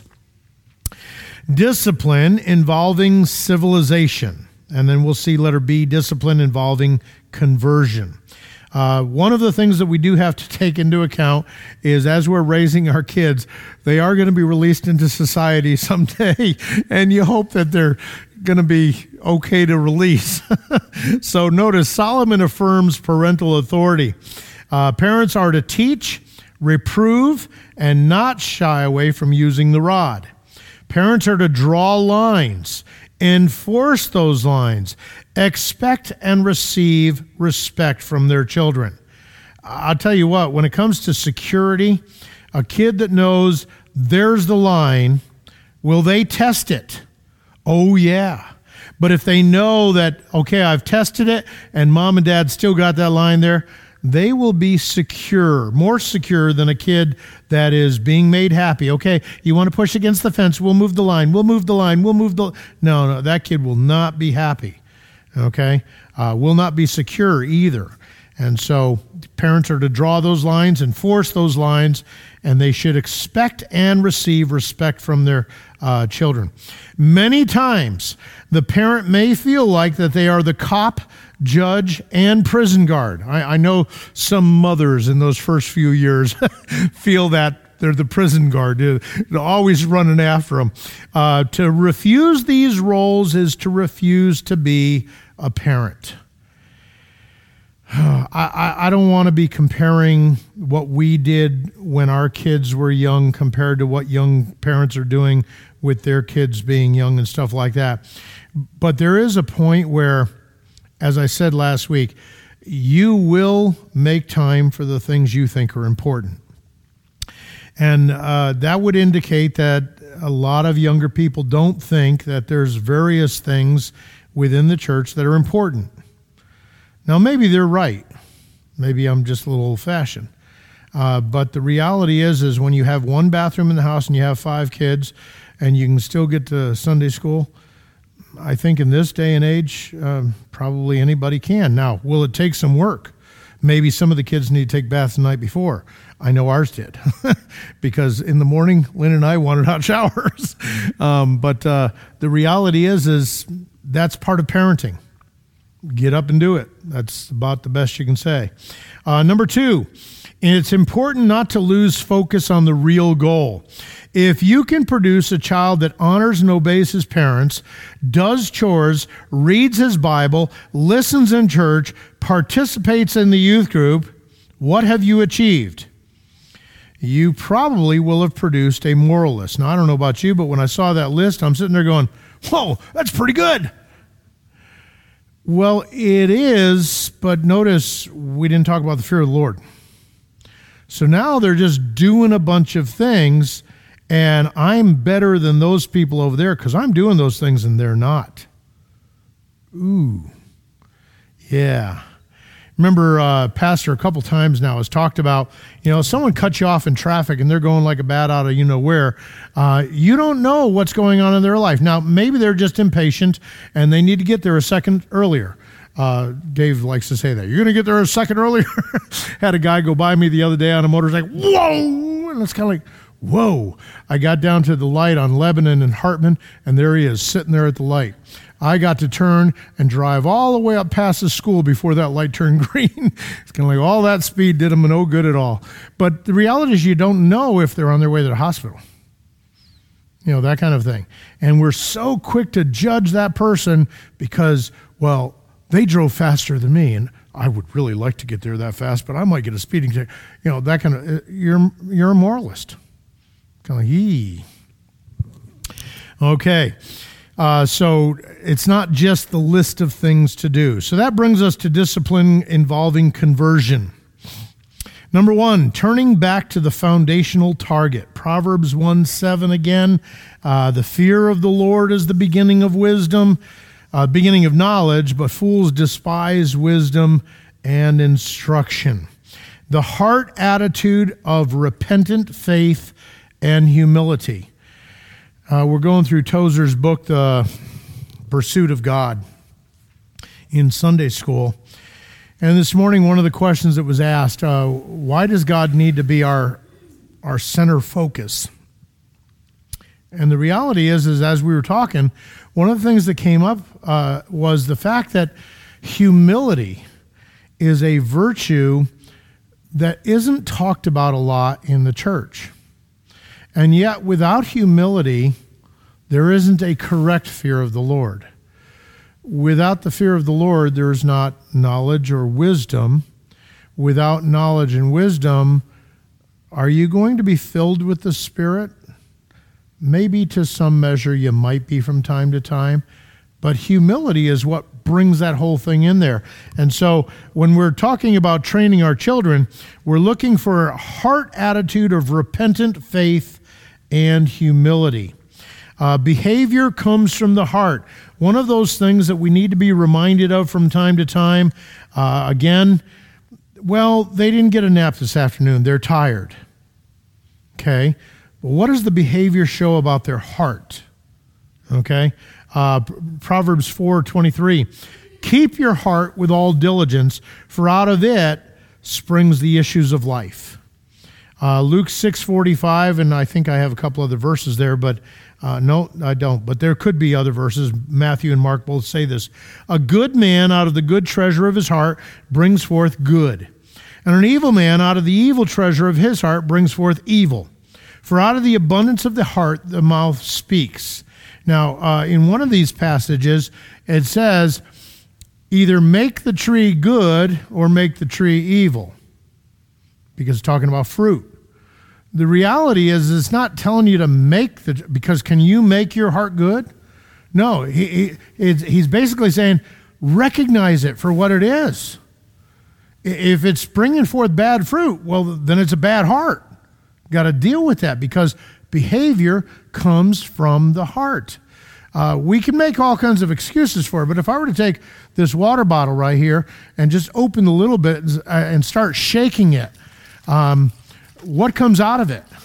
Discipline involving civilization. And then we'll see letter B, discipline involving conversion. Uh, one of the things that we do have to take into account is as we're raising our kids, they are going to be released into society someday, and you hope that they're going to be okay to release. So notice Solomon affirms parental authority. Uh, parents are to teach, reprove, and not shy away from using the rod. Parents are to draw lines, enforce those lines, expect and receive respect from their children. I'll tell you what, when it comes to security, a kid that knows there's the line, will they test it? Oh, yeah. But if they know that, okay, I've tested it and mom and dad still got that line there, they will be secure, more secure than a kid that is being made happy. Okay, you want to push against the fence, we'll move the line, we'll move the line, we'll move the... No, no, that kid will not be happy, okay? Uh, will not be secure either. And so parents are to draw those lines, enforce those lines, and they should expect and receive respect from their uh, children. Many times, the parent may feel like that they are the cop, judge, and prison guard. I, I know some mothers in those first few years feel that They're the prison guard. They're always running after them. Uh, to refuse these roles is to refuse to be a parent. I, I, I don't want to be comparing what we did when our kids were young compared to what young parents are doing with their kids being young and stuff like that. But there is a point where, as I said last week, you will make time for the things you think are important. And uh, that would indicate that a lot of younger people don't think that there's various things within the church that are important. Now, maybe they're right. Maybe I'm just a little old-fashioned. Uh, but the reality is, is when you have one bathroom in the house and you have five kids and you can still get to Sunday school, I think in this day and age, um, probably anybody can. Now, will it take some work? Maybe some of the kids need to take baths the night before. I know ours did. Because in the morning, Lynn and I wanted hot showers. um, but uh, the reality is, is that's part of parenting. Get up and do it. That's about the best you can say. Uh, number two, it's important not to lose focus on the real goal. If you can produce a child that honors and obeys his parents, does chores, reads his Bible, listens in church, participates in the youth group, what have you achieved? You probably will have produced a moralist. Now, I don't know about you, but when I saw that list, I'm sitting there going, whoa, that's pretty good. Well, it is, but notice we didn't talk about the fear of the Lord. So now they're just doing a bunch of things, and I'm better than those people over there because I'm doing those things and they're not. Ooh, yeah. Remember, uh, Pastor a couple times now has talked about, you know, someone cuts you off in traffic and they're going like a bat out of you know where. Uh, you don't know what's going on in their life. Now, maybe they're just impatient and they need to get there a second earlier. Uh, Dave likes to say that. You're going to get there a second earlier? Had a guy go by me the other day on a motorcycle. Whoa! And it's kind of like, whoa. I got down to the light on Lebanon and Hartman, and there he is sitting there at the light. I got to turn and drive all the way up past the school before that light turned green. It's kind of like all that speed did them no good at all. But the reality is you don't know if they're on their way to the hospital. You know, that kind of thing. And we're so quick to judge that person because, well, they drove faster than me, and I would really like to get there that fast, but I might get a speeding ticket. You know, that kind of, you're, you're a moralist. Kind of like, yee. Okay. Uh, so it's not just the list of things to do. So that brings us to discipline involving conversion. Number one, turning back to the foundational target. Proverbs one seven again. Uh, the fear of the Lord is the beginning of wisdom, uh, beginning of knowledge, but fools despise wisdom and instruction. The heart attitude of repentant faith and humility. Uh, we're going through Tozer's book, The Pursuit of God, in Sunday school. And this morning, one of the questions that was asked, uh, why does God need to be our, our center focus? And the reality is, is, as we were talking, one of the things that came up uh, was the fact that humility is a virtue that isn't talked about a lot in the church. And yet, without humility, there isn't a correct fear of the Lord. Without the fear of the Lord, there is not knowledge or wisdom. Without knowledge and wisdom, are you going to be filled with the Spirit? Maybe to some measure you might be from time to time, but humility is what brings that whole thing in there. And so when we're talking about training our children, we're looking for a heart attitude of repentant faith and humility. Uh, behavior comes from the heart. One of those things that we need to be reminded of from time to time, uh, again, well, they didn't get a nap this afternoon. They're tired. Okay? But what does the behavior show about their heart? Okay? Uh, Proverbs four twenty-three. Keep your heart with all diligence, for out of it springs the issues of life. Uh, Luke six forty-five, and I think I have a couple other verses there, but uh, no, I don't. But there could be other verses. Matthew and Mark both say this. A good man out of the good treasure of his heart brings forth good, and an evil man out of the evil treasure of his heart brings forth evil. For out of the abundance of the heart, the mouth speaks. Now, uh, in one of these passages, it says, either make the tree good or make the tree evil, because it's talking about fruit. The reality is, it's not telling you to make the, because can you make your heart good? No, he, he, it's, he's basically saying, recognize it for what it is. If it's bringing forth bad fruit, well, then it's a bad heart. Got to deal with that, because behavior comes from the heart. Uh, we can make all kinds of excuses for it, but if I were to take this water bottle right here and just open a little bit and start shaking it, um, what comes out of it?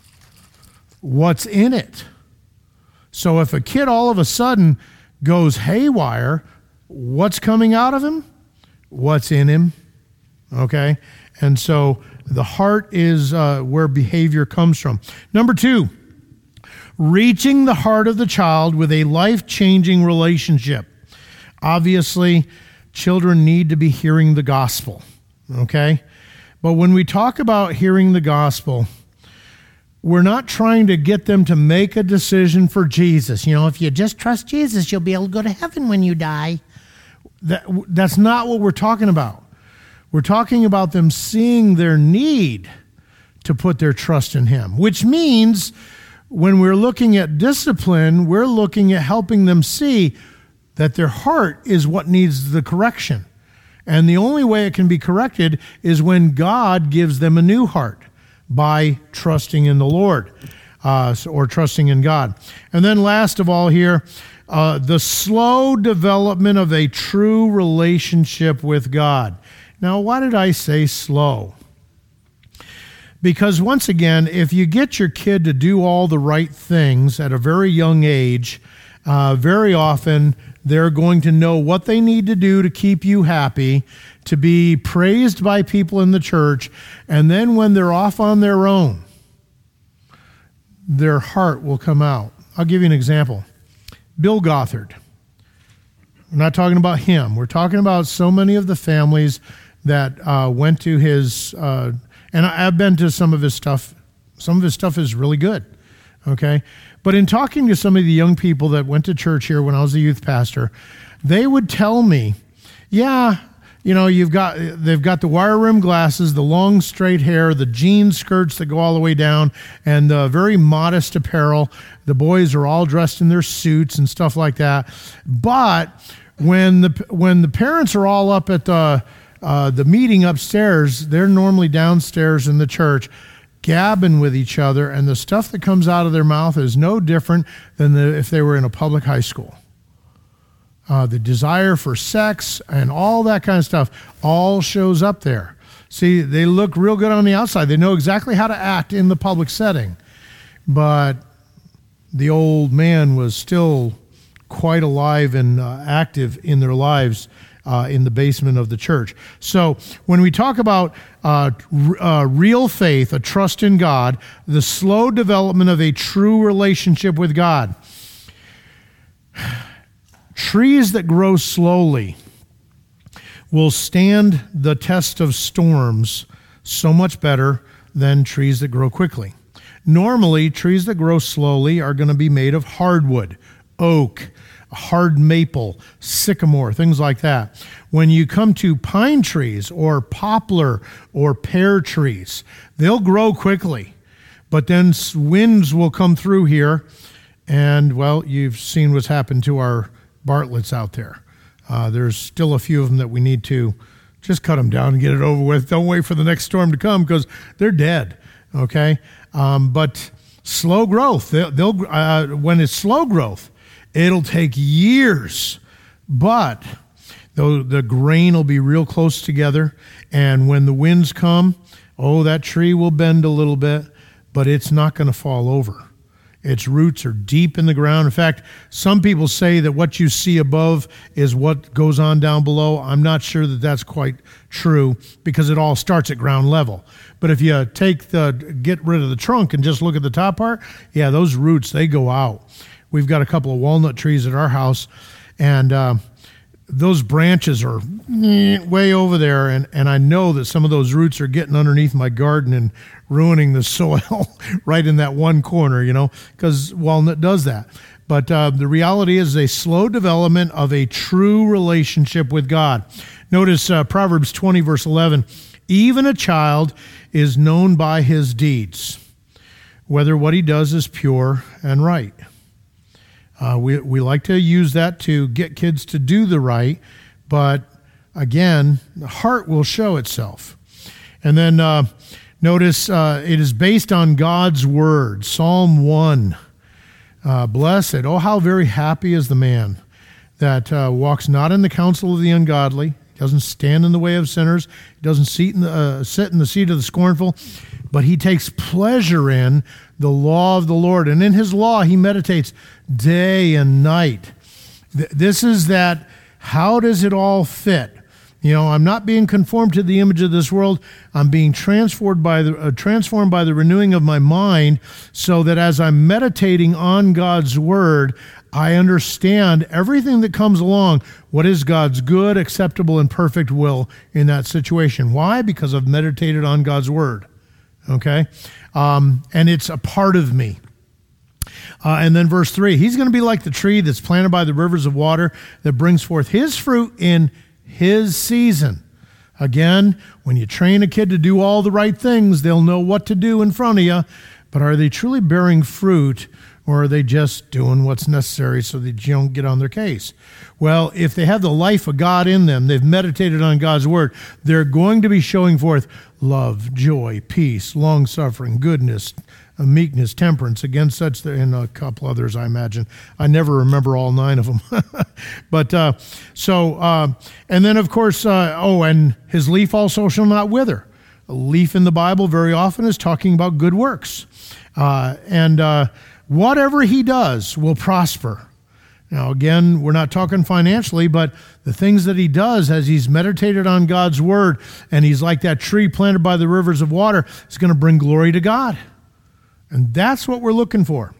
What's in it? So if a kid all of a sudden goes haywire, what's coming out of him? What's in him? Okay? And so the heart is uh, where behavior comes from. Number two, reaching the heart of the child with a life-changing relationship. Obviously, children need to be hearing the gospel, okay? But when we talk about hearing the gospel, we're not trying to get them to make a decision for Jesus. You know, if you just trust Jesus, you'll be able to go to heaven when you die. That, that's not what we're talking about. We're talking about them seeing their need to put their trust in Him, which means when we're looking at discipline, we're looking at helping them see that their heart is what needs the correction. And the only way it can be corrected is when God gives them a new heart by trusting in the Lord uh, or trusting in God. And then last of all here, uh, the slow development of a true relationship with God. Now, why did I say slow? Because once again, if you get your kid to do all the right things at a very young age, uh, very often they're going to know what they need to do to keep you happy, to be praised by people in the church, and then when they're off on their own, their heart will come out. I'll give you an example. Bill Gothard. We're not talking about him. We're talking about so many of the families that uh, went to his... Uh, And I've been to some of his stuff. Some of his stuff is really good, okay? But in talking to some of the young people that went to church here when I was a youth pastor, they would tell me, yeah, you know, you've got they've got the wire rim glasses, the long straight hair, the jean skirts that go all the way down, and the very modest apparel. The boys are all dressed in their suits and stuff like that. But when the when the parents are all up at the Uh, the meeting upstairs, they're normally downstairs in the church gabbing with each other, and the stuff that comes out of their mouth is no different than the, if they were in a public high school. Uh, the desire for sex and all that kind of stuff all shows up there. See, they look real good on the outside. They know exactly how to act in the public setting. But the old man was still quite alive and uh, active in their lives Uh, in the basement of the church. So when we talk about uh, r- uh, real faith, a trust in God, the slow development of a true relationship with God, trees that grow slowly will stand the test of storms so much better than trees that grow quickly. Normally, trees that grow slowly are going to be made of hardwood, oak, hard maple, sycamore, things like that. When you come to pine trees or poplar or pear trees, they'll grow quickly, but then winds will come through here, and, well, you've seen what's happened to our Bartletts out there. Uh, there's still a few of them that we need to just cut them down and get it over with. Don't wait for the next storm to come, because they're dead, okay? Um, but slow growth, they'll, they'll uh, when it's slow growth, it'll take years, but the, the grain will be real close together, and when the winds come, oh, that tree will bend a little bit, but it's not going to fall over. Its roots are deep in the ground. In fact, some people say that what you see above is what goes on down below. I'm not sure that that's quite true, because it all starts at ground level. But if you take the, get rid of the trunk and just look at the top part, yeah, those roots, they go out. We've got a couple of walnut trees at our house, and uh, those branches are way over there, and, and I know that some of those roots are getting underneath my garden and ruining the soil right in that one corner, you know, because walnut does that. But uh, the reality is a slow development of a true relationship with God. Notice uh, Proverbs twenty, verse eleven, even a child is known by his deeds, whether what he does is pure and right. Uh, we, we like to use that to get kids to do the right, but again, the heart will show itself. And then uh, notice uh, it is based on God's word. Psalm one, uh, blessed, oh how very happy is the man that uh, walks not in the counsel of the ungodly, doesn't stand in the way of sinners, doesn't sit in the, uh, sit in the seat of the scornful, but he takes pleasure in the law of the Lord. And in his law, he meditates day and night. Th- this is that, how does it all fit? You know, I'm not being conformed to the image of this world. I'm being transformed by the uh, transformed by the renewing of my mind, so that as I'm meditating on God's word, I understand everything that comes along. What is God's good, acceptable, and perfect will in that situation? Why? Because I've meditated on God's word. Okay? Um, and it's a part of me. Uh, and then verse three, he's going to be like the tree that's planted by the rivers of water that brings forth his fruit in his season. Again, when you train a kid to do all the right things, they'll know what to do in front of you. But are they truly bearing fruit, or are they just doing what's necessary so that you don't get on their case? Well, if they have the life of God in them, they've meditated on God's word, they're going to be showing forth love, joy, peace, long-suffering, goodness, meekness, temperance, against such, and a couple others, I imagine. I never remember all nine of them. But uh, so, uh, and then of course, uh, oh, and his leaf also shall not wither. A leaf in the Bible very often is talking about good works. Uh, and uh, whatever he does will prosper. Now, again, we're not talking financially, but the things that he does as he's meditated on God's word, and he's like that tree planted by the rivers of water, is going to bring glory to God. And that's what we're looking for.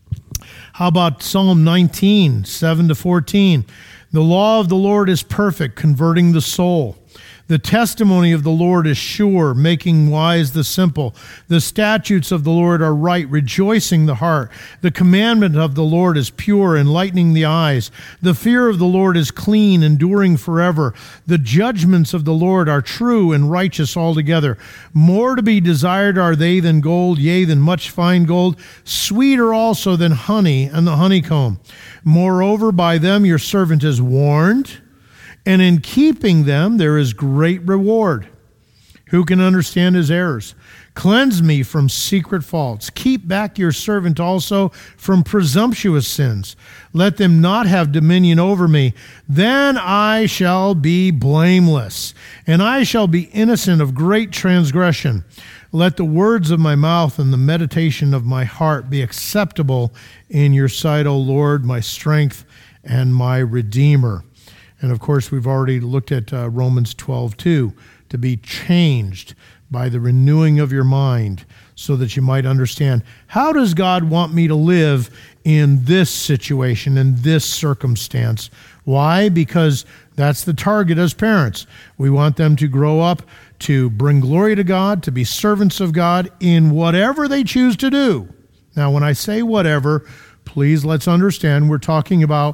How about Psalm nineteen, seven to fourteen? The law of the Lord is perfect, converting the soul. The testimony of the Lord is sure, making wise the simple. The statutes of the Lord are right, rejoicing the heart. The commandment of the Lord is pure, enlightening the eyes. The fear of the Lord is clean, enduring forever. The judgments of the Lord are true and righteous altogether. More to be desired are they than gold, yea, than much fine gold. Sweeter also than honey and the honeycomb. Moreover, by them your servant is warned, and in keeping them there is great reward. Who can understand his errors? Cleanse me from secret faults. Keep back your servant also from presumptuous sins. Let them not have dominion over me. Then I shall be blameless, and I shall be innocent of great transgression. Let the words of my mouth and the meditation of my heart be acceptable in your sight, O Lord, my strength and my Redeemer. And of course, we've already looked at uh, Romans twelve two, to be changed by the renewing of your mind so that you might understand, how does God want me to live in this situation, in this circumstance? Why? Because that's the target as parents. We want them to grow up to bring glory to God, to be servants of God in whatever they choose to do. Now, when I say whatever, please let's understand we're talking about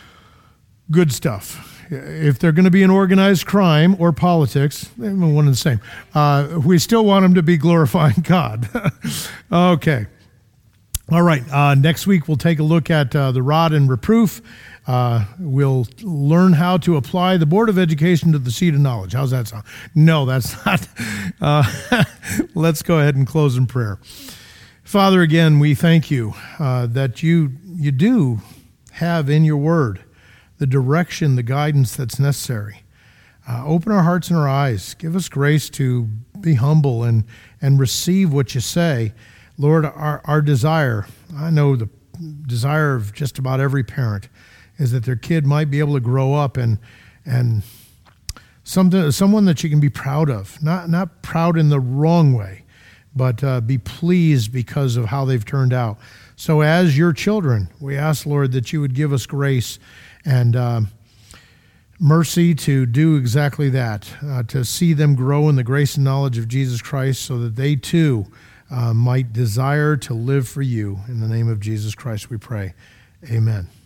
good stuff. If they're going to be in organized crime or politics, they're one and the same. Uh, we still want them to be glorifying God. Okay. All right. Uh, next week, we'll take a look at uh, the rod and reproof. Uh, we'll learn how to apply the Board of Education to the seat of knowledge. How's that sound? No, that's not. Uh, let's go ahead and close in prayer. Father, again, we thank you uh, that you you do have in your word the direction, the guidance that's necessary. Uh, open our hearts and our eyes. Give us grace to be humble and, and receive what you say. Lord, our, our desire, I know the desire of just about every parent, is that their kid might be able to grow up and and something, someone that you can be proud of. Not, not proud in the wrong way, but uh, be pleased because of how they've turned out. So as your children, we ask, Lord, that you would give us grace and um, mercy to do exactly that, uh, to see them grow in the grace and knowledge of Jesus Christ so that they too uh, might desire to live for you. In the name of Jesus Christ we pray. Amen.